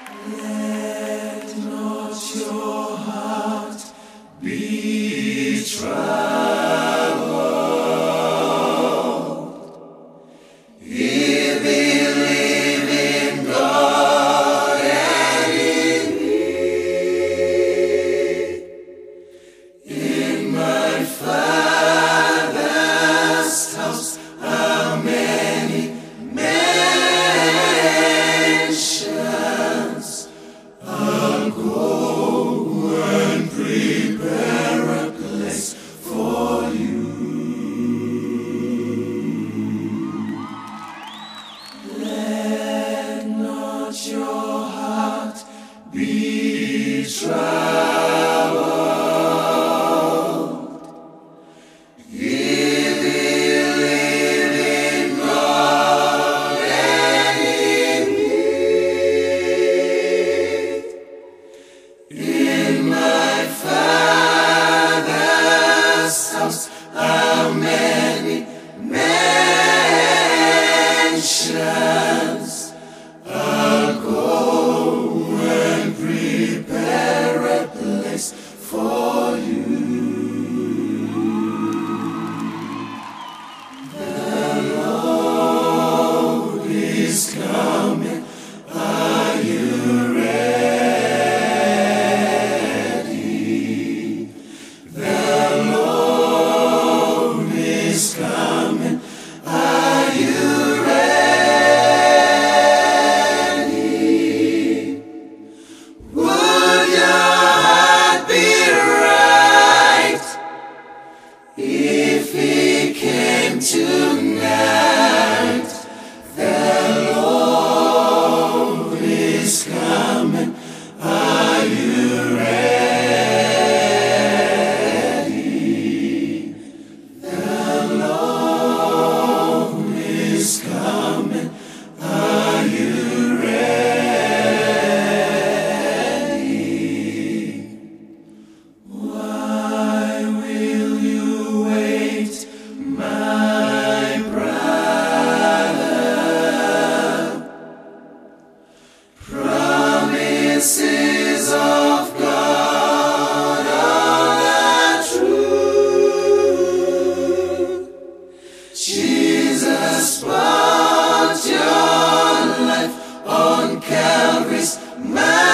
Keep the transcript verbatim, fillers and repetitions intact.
Let not your heart be troubled. Ye believe in God and in me. In my Father's house are many mansions. I'll go and prepare a place for you. Let not your heart be troubled. Ye believe in God and in me. In my Father's house are many mansions. I'll go and prepare a place for you. The Lord is coming. Are you ready? The Lord is coming. Are you ready? Would your heart be right if He came tonight? The Lord is coming. Are you ready? The Lord is coming. Are you ready? Why will you wait, my brother? Promises of God are true. Jesus bought your life on Calvary's mountain.